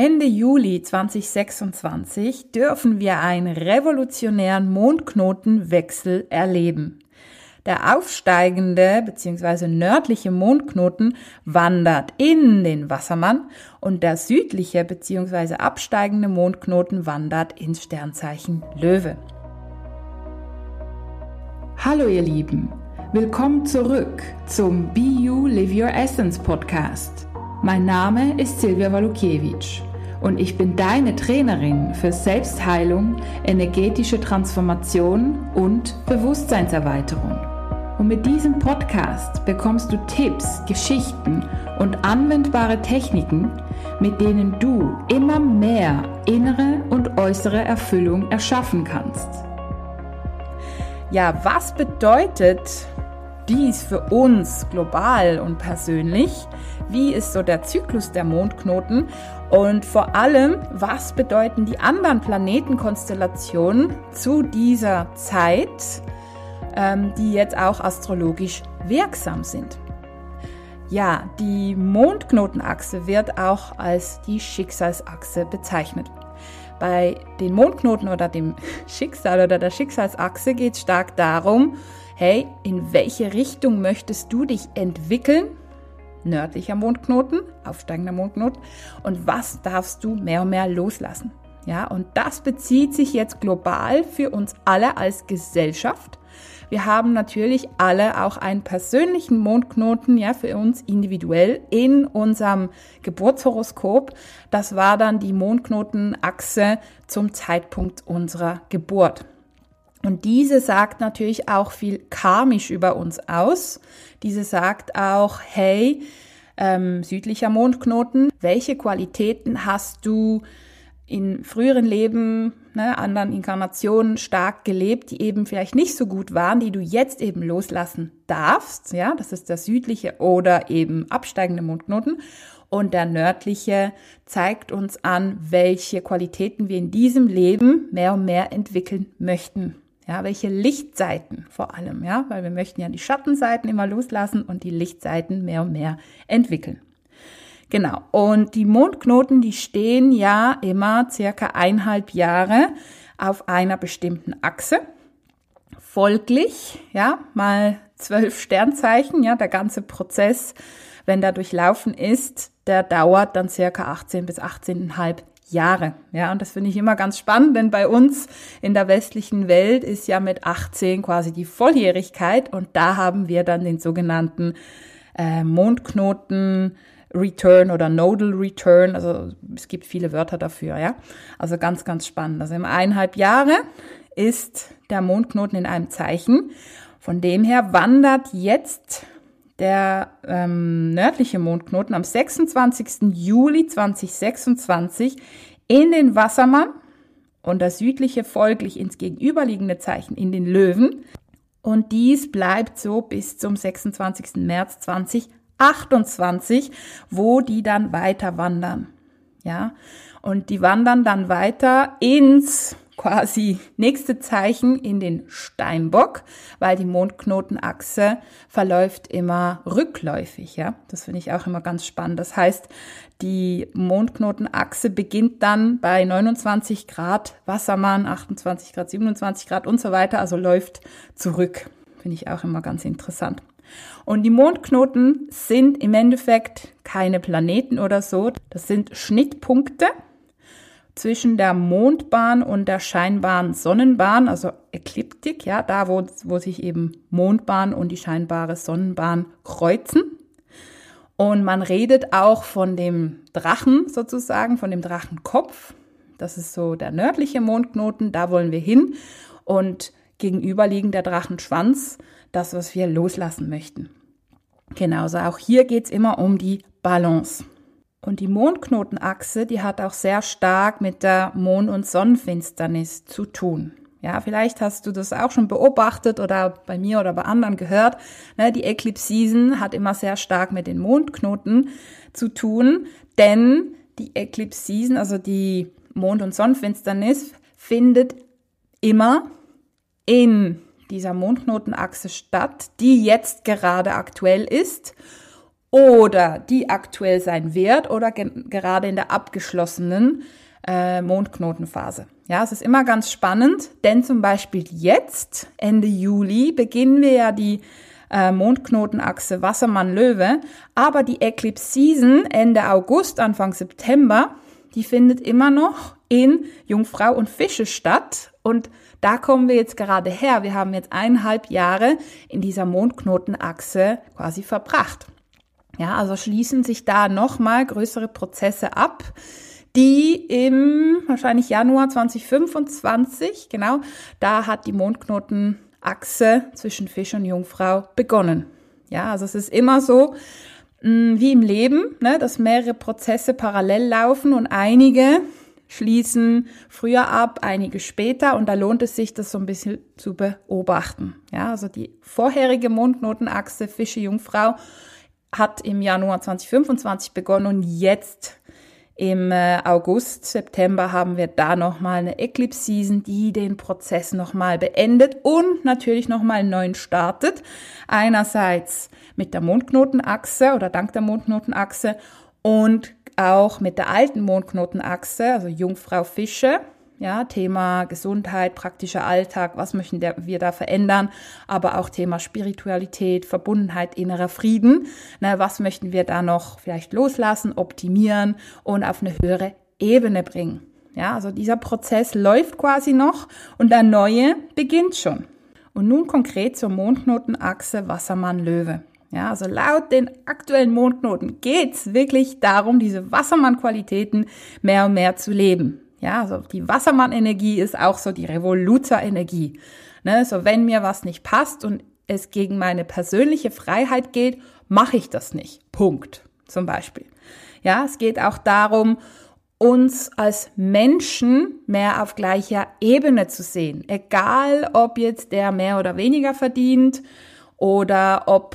Ende Juli 2026 dürfen wir einen revolutionären Mondknotenwechsel erleben. Der aufsteigende bzw. nördliche Mondknoten wandert in den Wassermann und der südliche bzw. absteigende Mondknoten wandert ins Sternzeichen Löwe. Hallo ihr Lieben, willkommen zurück zum Be You Live Your Essence Podcast. Mein Name ist Silvia Walukiewicz und ich bin deine Trainerin für Selbstheilung, energetische Transformation und Bewusstseinserweiterung. Und mit diesem Podcast bekommst du Tipps, Geschichten und anwendbare Techniken, mit denen du immer mehr innere und äußere Erfüllung erschaffen kannst. Ja, was bedeutet dies für uns global und persönlich? Wie ist so der Zyklus der Mondknoten? Und vor allem, was bedeuten die anderen Planetenkonstellationen zu dieser Zeit, die jetzt auch astrologisch wirksam sind? Ja, die Mondknotenachse wird auch als die Schicksalsachse bezeichnet. Bei den Mondknoten oder dem Schicksal oder der Schicksalsachse geht es stark darum, hey, in welche Richtung möchtest du dich entwickeln? Nördlicher Mondknoten, aufsteigender Mondknoten. Und was darfst du mehr und mehr loslassen? Ja, und das bezieht sich jetzt global für uns alle als Gesellschaft. Wir haben natürlich alle auch einen persönlichen Mondknoten, ja, für uns individuell in unserem Geburtshoroskop. Das war dann die Mondknotenachse zum Zeitpunkt unserer Geburt. Und diese sagt natürlich auch viel karmisch über uns aus. Diese sagt auch, hey, südlicher Mondknoten, welche Qualitäten hast du in früheren Leben, anderen Inkarnationen stark gelebt, die eben vielleicht nicht so gut waren, die du jetzt eben loslassen darfst. Ja, das ist der südliche oder eben absteigende Mondknoten. Und der nördliche zeigt uns an, welche Qualitäten wir in diesem Leben mehr und mehr entwickeln möchten. Ja, welche Lichtseiten vor allem, ja, weil wir möchten ja die Schattenseiten immer loslassen und die Lichtseiten mehr und mehr entwickeln. Genau. Und die Mondknoten, die stehen ja immer circa 1,5 Jahre auf einer bestimmten Achse. Folglich, ja, mal 12 Sternzeichen, ja, der ganze Prozess, wenn der durchlaufen ist, der dauert dann circa 18 bis 18,5 Jahre. Ja, und das finde ich immer ganz spannend, denn bei uns in der westlichen Welt ist ja mit 18 quasi die Volljährigkeit und da haben wir dann den sogenannten Mondknoten Return oder Nodal Return, also es gibt viele Wörter dafür, ja. Also ganz, ganz spannend. Also im 1,5 Jahre ist der Mondknoten in einem Zeichen. Von dem her wandert jetzt der nördliche Mondknoten am 26. Juli 2026 in den Wassermann und der südliche folglich ins gegenüberliegende Zeichen in den Löwen. Und dies bleibt so bis zum 26. März 2028, wo die dann weiter wandern. Ja, und die wandern dann weiter ins quasi nächste Zeichen in den Steinbock, weil die Mondknotenachse verläuft immer rückläufig, ja. Das finde ich auch immer ganz spannend. Das heißt, die Mondknotenachse beginnt dann bei 29 Grad Wassermann, 28 Grad, 27 Grad und so weiter, also läuft zurück. Finde ich auch immer ganz interessant. Und die Mondknoten sind im Endeffekt keine Planeten oder so. Das sind Schnittpunkte zwischen der Mondbahn und der scheinbaren Sonnenbahn, also Ekliptik, ja, da wo sich eben Mondbahn und die scheinbare Sonnenbahn kreuzen. Und man redet auch von dem Drachen sozusagen, von dem Drachenkopf. Das ist so der nördliche Mondknoten, da wollen wir hin. Und gegenüberliegend der Drachenschwanz, das, was wir loslassen möchten. Genauso auch hier geht es immer um die Balance. Und die Mondknotenachse, die hat auch sehr stark mit der Mond- und Sonnenfinsternis zu tun. Ja, vielleicht hast du das auch schon beobachtet oder bei mir oder bei anderen gehört. Die Eclipse Season hat immer sehr stark mit den Mondknoten zu tun, denn die Eclipse Season, also die Mond- und Sonnenfinsternis, findet immer in dieser Mondknotenachse statt, die jetzt gerade aktuell ist. oder die aktuell sein wird oder gerade in der abgeschlossenen Mondknotenphase. Ja, es ist immer ganz spannend, denn zum Beispiel jetzt, Ende Juli, beginnen wir ja die Mondknotenachse Wassermann-Löwe, aber die Eclipse Season Ende August, Anfang September, die findet immer noch in Jungfrau und Fische statt und da kommen wir jetzt gerade her. Wir haben jetzt 1,5 Jahre in dieser Mondknotenachse quasi verbracht. Ja, also schließen sich da nochmal größere Prozesse ab, die im wahrscheinlich Januar 2025, genau, da hat die Mondknotenachse zwischen Fisch und Jungfrau begonnen. Ja, also es ist immer so wie im Leben, ne, dass mehrere Prozesse parallel laufen und einige schließen früher ab, einige später und da lohnt es sich, das so ein bisschen zu beobachten. Ja, also die vorherige Mondknotenachse Fische-Jungfrau hat im Januar 2025 begonnen und jetzt im August, September haben wir da nochmal eine Eclipse Season, die den Prozess nochmal beendet und natürlich nochmal neu startet. Einerseits mit der Mondknotenachse oder dank der Mondknotenachse und auch mit der alten Mondknotenachse, also Jungfrau Fische. Ja, Thema Gesundheit, praktischer Alltag, was möchten wir da verändern, aber auch Thema Spiritualität, Verbundenheit, innerer Frieden. Na, was möchten wir da noch vielleicht loslassen, optimieren und auf eine höhere Ebene bringen? Ja, also dieser Prozess läuft quasi noch und der neue beginnt schon. Und nun konkret zur Mondknotenachse Wassermann-Löwe. Ja, also laut den aktuellen Mondknoten geht's wirklich darum, diese Wassermann-Qualitäten mehr und mehr zu leben. Ja, also die Wassermann-Energie ist auch so die Revoluzer-Energie. Ne, so wenn mir was nicht passt und es gegen meine persönliche Freiheit geht, mache ich das nicht. Punkt. Zum Beispiel. Ja, es geht auch darum, uns als Menschen mehr auf gleicher Ebene zu sehen. Egal, ob jetzt der mehr oder weniger verdient oder ob,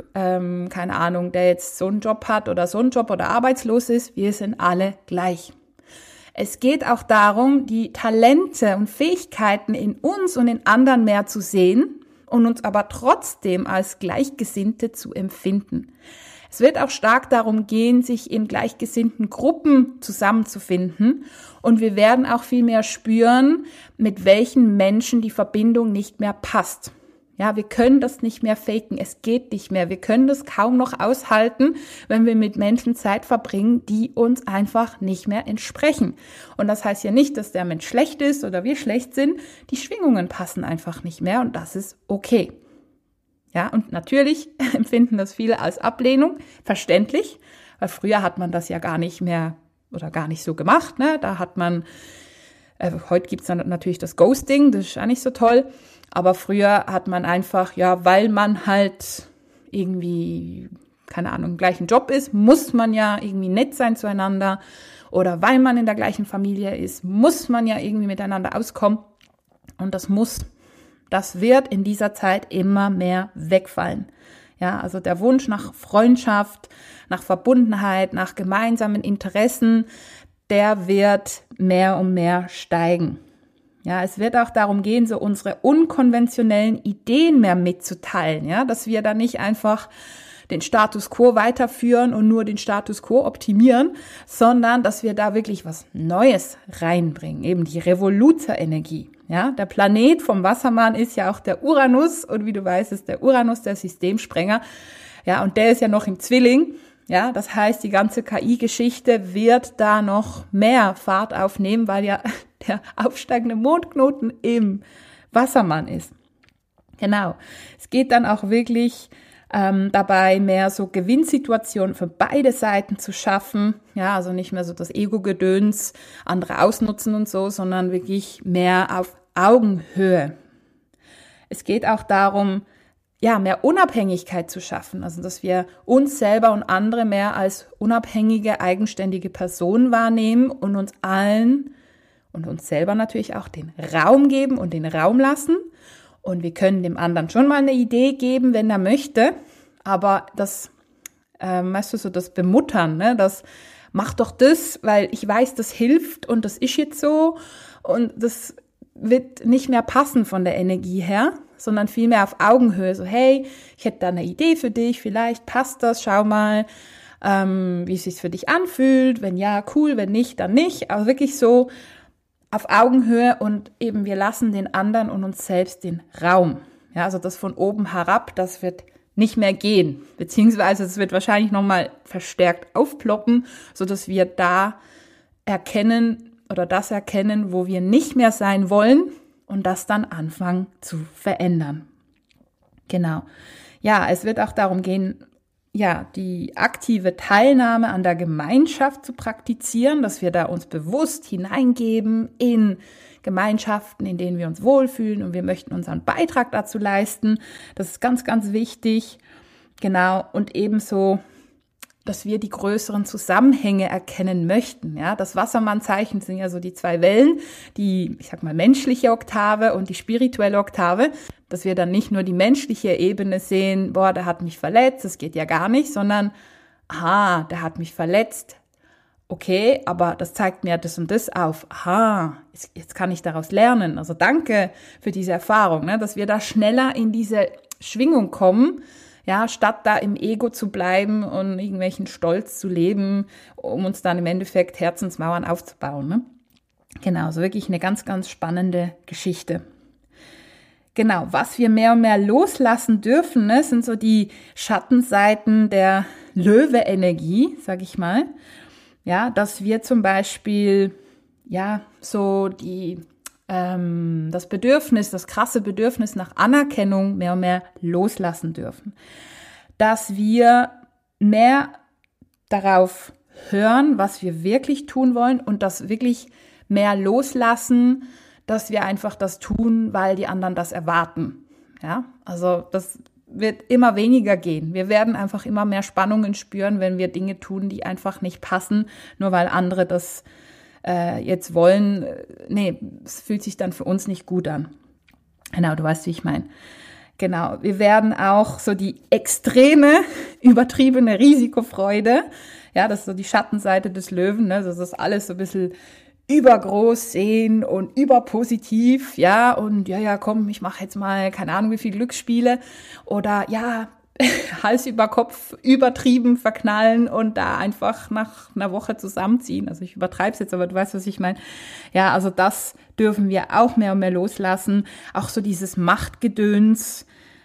keine Ahnung, der jetzt so einen Job hat oder so einen Job oder arbeitslos ist. Wir sind alle gleich. Es geht auch darum, die Talente und Fähigkeiten in uns und in anderen mehr zu sehen und uns aber trotzdem als Gleichgesinnte zu empfinden. Es wird auch stark darum gehen, sich in gleichgesinnten Gruppen zusammenzufinden und wir werden auch viel mehr spüren, mit welchen Menschen die Verbindung nicht mehr passt. Ja, wir können das nicht mehr faken, es geht nicht mehr. Wir können das kaum noch aushalten, wenn wir mit Menschen Zeit verbringen, die uns einfach nicht mehr entsprechen. Und das heißt ja nicht, dass der Mensch schlecht ist oder wir schlecht sind. Die Schwingungen passen einfach nicht mehr und das ist okay. Ja, und natürlich empfinden das viele als Ablehnung, verständlich, weil früher hat man das ja gar nicht mehr oder gar nicht so gemacht. Ne? Da hat man, heute gibt's dann natürlich das Ghosting, das ist auch nicht so toll. Aber früher hat man einfach, ja, weil man halt irgendwie, keine Ahnung, im gleichen Job ist, muss man ja irgendwie nett sein zueinander. Oder weil man in der gleichen Familie ist, muss man ja irgendwie miteinander auskommen. Und das wird in dieser Zeit immer mehr wegfallen. Ja, also der Wunsch nach Freundschaft, nach Verbundenheit, nach gemeinsamen Interessen, der wird mehr und mehr steigen. Ja, es wird auch darum gehen, so unsere unkonventionellen Ideen mehr mitzuteilen, ja, dass wir da nicht einfach den Status quo weiterführen und nur den Status quo optimieren, sondern dass wir da wirklich was Neues reinbringen, eben die Revoluzer-Energie. Ja, der Planet vom Wassermann ist ja auch der Uranus und wie du weißt, ist der Uranus der Systemsprenger. Ja, und der ist ja noch im Zwilling. Ja, das heißt, die ganze KI-Geschichte wird da noch mehr Fahrt aufnehmen, weil ja der aufsteigende Mondknoten im Wassermann ist. Genau. Es geht dann auch wirklich dabei, mehr so Gewinnsituationen für beide Seiten zu schaffen. Ja, also nicht mehr so das Ego-Gedöns, andere ausnutzen und so, sondern wirklich mehr auf Augenhöhe. Es geht auch darum, ja, mehr Unabhängigkeit zu schaffen, also dass wir uns selber und andere mehr als unabhängige, eigenständige Personen wahrnehmen und uns allen und uns selber natürlich auch den Raum geben und den Raum lassen. Und wir können dem anderen schon mal eine Idee geben, wenn er möchte, aber das, weißt du, so das Bemuttern, ne, das mach doch das, weil ich weiß, das hilft und das ist jetzt so und das wird nicht mehr passen von der Energie her, sondern vielmehr auf Augenhöhe. So, hey, ich hätte da eine Idee für dich, vielleicht passt das, schau mal, wie es sich für dich anfühlt. Wenn ja, cool, wenn nicht, dann nicht. Aber wirklich so auf Augenhöhe und eben wir lassen den anderen und uns selbst den Raum. Ja, also das von oben herab, das wird nicht mehr gehen, beziehungsweise es wird wahrscheinlich nochmal verstärkt aufploppen, sodass wir da erkennen oder das erkennen, wo wir nicht mehr sein wollen und das dann anfangen zu verändern. Genau. Ja, es wird auch darum gehen, ja, die aktive Teilnahme an der Gemeinschaft zu praktizieren, dass wir da uns bewusst hineingeben in Gemeinschaften, in denen wir uns wohlfühlen und wir möchten unseren Beitrag dazu leisten. Das ist ganz, ganz wichtig. Genau. Und ebenso, dass wir die größeren Zusammenhänge erkennen möchten. Ja, das Wassermann-Zeichen sind ja so die zwei Wellen, die, ich sag mal, menschliche Oktave und die spirituelle Oktave, dass wir dann nicht nur die menschliche Ebene sehen, boah, der hat mich verletzt, das geht ja gar nicht, sondern, aha, der hat mich verletzt. Okay, aber das zeigt mir das und das auf. Aha, jetzt kann ich daraus lernen. Also danke für diese Erfahrung, ne, dass wir da schneller in diese Schwingung kommen, ja, statt da im Ego zu bleiben und irgendwelchen Stolz zu leben, um uns dann im Endeffekt Herzensmauern aufzubauen. Ne? Genau, so wirklich eine ganz, ganz spannende Geschichte. Genau, was wir mehr und mehr loslassen dürfen, ne, sind so die Schattenseiten der Löwe-Energie, sag ich mal. Ja, dass wir zum Beispiel, ja, so das Bedürfnis, das krasse Bedürfnis nach Anerkennung mehr und mehr loslassen dürfen. Dass wir mehr darauf hören, was wir wirklich tun wollen und das wirklich mehr loslassen, dass wir einfach das tun, weil die anderen das erwarten. Ja, also das wird immer weniger gehen. Wir werden einfach immer mehr Spannungen spüren, wenn wir Dinge tun, die einfach nicht passen, nur weil andere das jetzt wollen. Nee, es fühlt sich dann für uns nicht gut an. Genau, du weißt, wie ich meine. Genau, wir werden auch so die extreme, übertriebene Risikofreude, ja, das ist so die Schattenseite des Löwen, ne, das ist alles so ein bisschen übergroß sehen und überpositiv, ja, und ja, komm, ich mache jetzt mal, keine Ahnung, wie viel Glücksspiele oder ja, Hals über Kopf übertrieben verknallen und da einfach nach einer Woche zusammenziehen. Also ich übertreibe es jetzt, aber du weißt, was ich meine. Ja, also das dürfen wir auch mehr und mehr loslassen. Auch so dieses Machtgedöns,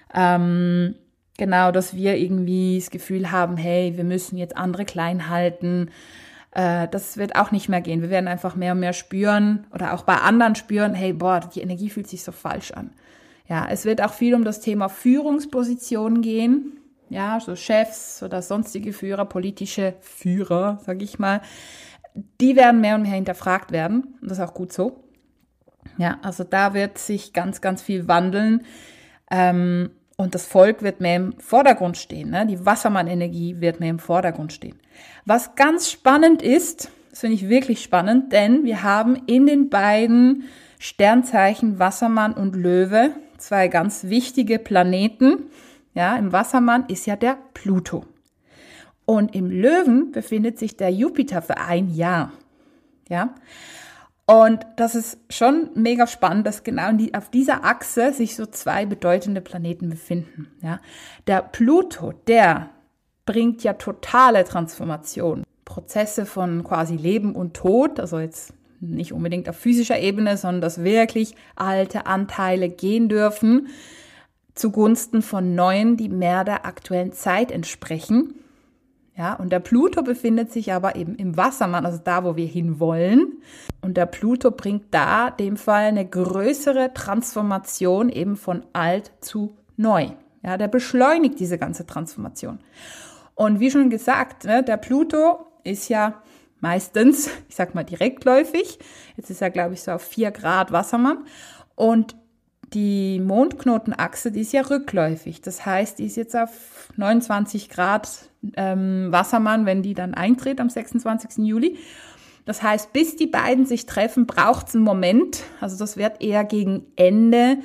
genau, dass wir irgendwie das Gefühl haben, hey, wir müssen jetzt andere klein halten. Das wird auch nicht mehr gehen. Wir werden einfach mehr und mehr spüren oder auch bei anderen spüren, hey, boah, die Energie fühlt sich so falsch an. Ja, es wird auch viel um das Thema Führungspositionen gehen. Ja, so Chefs oder sonstige Führer, politische Führer, sage ich mal. Die werden mehr und mehr hinterfragt werden. Und das ist auch gut so. Ja, also da wird sich ganz, ganz viel wandeln. Und das Volk wird mehr im Vordergrund stehen. Ne? Die Wassermann-Energie wird mehr im Vordergrund stehen. Was ganz spannend ist, das finde ich wirklich spannend, denn wir haben in den beiden Sternzeichen Wassermann und Löwe zwei ganz wichtige Planeten. Ja, im Wassermann ist ja der Pluto. Und im Löwen befindet sich der Jupiter für ein Jahr. Ja. Und das ist schon mega spannend, dass genau auf dieser Achse sich so zwei bedeutende Planeten befinden. Ja. Der Pluto, der bringt ja totale Transformation. Prozesse von quasi Leben und Tod, also jetzt nicht unbedingt auf physischer Ebene, sondern dass wirklich alte Anteile gehen dürfen zugunsten von neuen, die mehr der aktuellen Zeit entsprechen. Ja, und der Pluto befindet sich aber eben im Wassermann, also da, wo wir hinwollen. Und der Pluto bringt da in dem Fall eine größere Transformation eben von alt zu neu. Ja, der beschleunigt diese ganze Transformation. Und wie schon gesagt, ne, der Pluto ist ja meistens, ich sag mal, direktläufig. Jetzt ist er, glaube ich, so auf 4 Grad Wassermann. Und die Mondknotenachse, die ist ja rückläufig. Das heißt, die ist jetzt auf 29 Grad Wassermann, wenn die dann eintritt am 26. Juli. Das heißt, bis die beiden sich treffen, braucht es einen Moment. Also das wird eher gegen Ende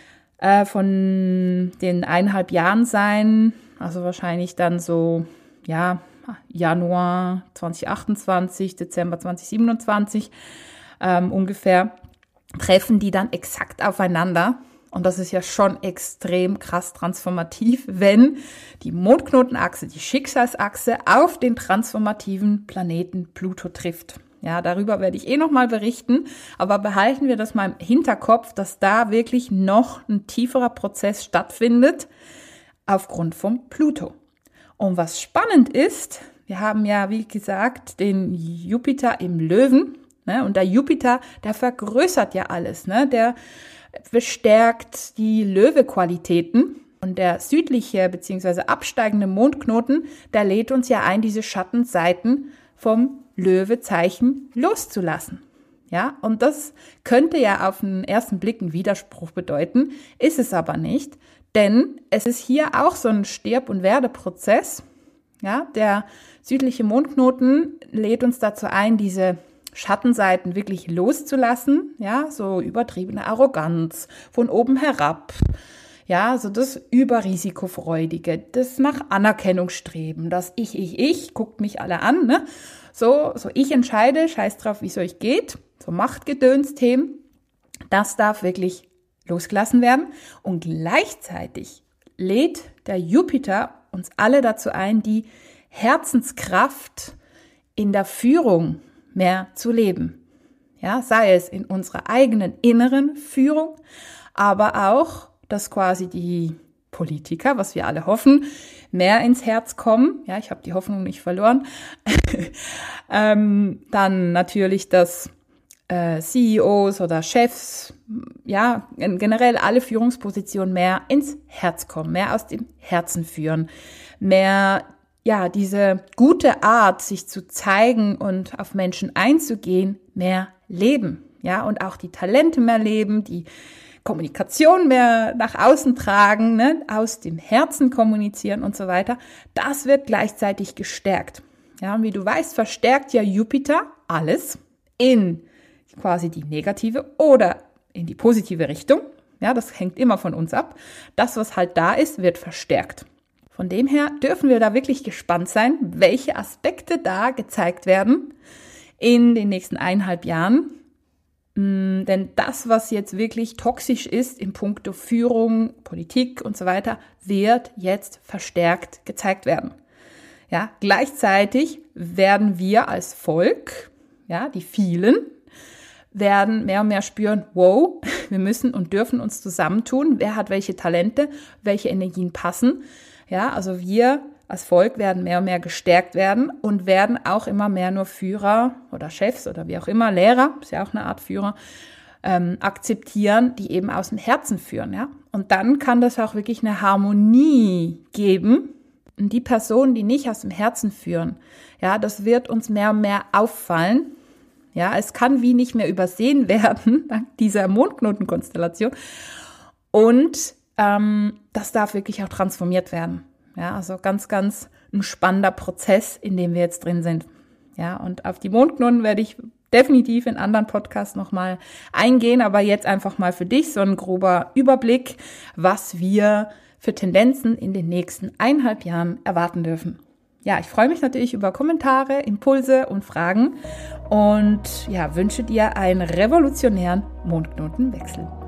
von den 1,5 Jahren sein. Also wahrscheinlich dann so, ja, Januar 2028, Dezember 2027 ungefähr, treffen die dann exakt aufeinander. Und das ist ja schon extrem krass transformativ, wenn die Mondknotenachse, die Schicksalsachse auf den transformativen Planeten Pluto trifft. Ja, darüber werde ich nochmal berichten, aber behalten wir das mal im Hinterkopf, dass da wirklich noch ein tieferer Prozess stattfindet aufgrund vom Pluto. Und was spannend ist, wir haben ja, wie gesagt, den Jupiter im Löwen, ne? Und der Jupiter, der vergrößert ja alles, ne? Der bestärkt die Löwe-Qualitäten. Und der südliche bzw. absteigende Mondknoten, der lädt uns ja ein, diese Schattenseiten vom Löwezeichen loszulassen. Ja, und das könnte ja auf den ersten Blick ein Widerspruch bedeuten, ist es aber nicht, denn es ist hier auch so ein Stirb- und Werdeprozess. Ja, der südliche Mondknoten lädt uns dazu ein, diese Schattenseiten wirklich loszulassen, ja, so übertriebene Arroganz von oben herab, ja, so das Überrisikofreudige, das nach Anerkennung streben, das Ich, guckt mich alle an, ne, so ich entscheide, scheiß drauf, wie es euch geht, so Machtgedöns-Themen, das darf wirklich losgelassen werden und gleichzeitig lädt der Jupiter uns alle dazu ein, die Herzenskraft in der Führung mehr zu leben. Ja, sei es in unserer eigenen inneren Führung, aber auch, dass quasi die Politiker, was wir alle hoffen, mehr ins Herz kommen. Ja, ich habe die Hoffnung nicht verloren. Dann natürlich, dass CEOs oder Chefs, ja, generell alle Führungspositionen mehr ins Herz kommen, mehr aus dem Herzen führen, mehr ja, diese gute Art, sich zu zeigen und auf Menschen einzugehen, mehr leben, ja, und auch die Talente mehr leben, die Kommunikation mehr nach außen tragen, ne, aus dem Herzen kommunizieren und so weiter. Das wird gleichzeitig gestärkt. Ja, und wie du weißt, verstärkt ja Jupiter alles in quasi die negative oder in die positive Richtung. Ja, das hängt immer von uns ab. Das, was halt da ist, wird verstärkt. Von dem her dürfen wir da wirklich gespannt sein, welche Aspekte da gezeigt werden in den nächsten 1,5 Jahren. Denn das, was jetzt wirklich toxisch ist in puncto Führung, Politik und so weiter, wird jetzt verstärkt gezeigt werden. Ja, gleichzeitig werden wir als Volk, ja, die vielen, werden mehr und mehr spüren, wow, wir müssen und dürfen uns zusammentun. Wer hat welche Talente, welche Energien passen? Ja, also wir als Volk werden mehr und mehr gestärkt werden und werden auch immer mehr nur Führer oder Chefs oder wie auch immer, Lehrer, ist ja auch eine Art Führer, akzeptieren, die eben aus dem Herzen führen. Ja? Und dann kann das auch wirklich eine Harmonie geben. Und die Personen, die nicht aus dem Herzen führen, ja, das wird uns mehr und mehr auffallen. Ja, es kann wie nicht mehr übersehen werden, dank dieser Mondknotenkonstellation. Und das darf wirklich auch transformiert werden. Ja, also ganz, ganz ein spannender Prozess, in dem wir jetzt drin sind. Ja, und auf die Mondknoten werde ich definitiv in anderen Podcasts nochmal eingehen, aber jetzt einfach mal für dich so ein grober Überblick, was wir für Tendenzen in den nächsten 1,5 Jahren erwarten dürfen. Ja, ich freue mich natürlich über Kommentare, Impulse und Fragen und ja, wünsche dir einen revolutionären Mondknotenwechsel.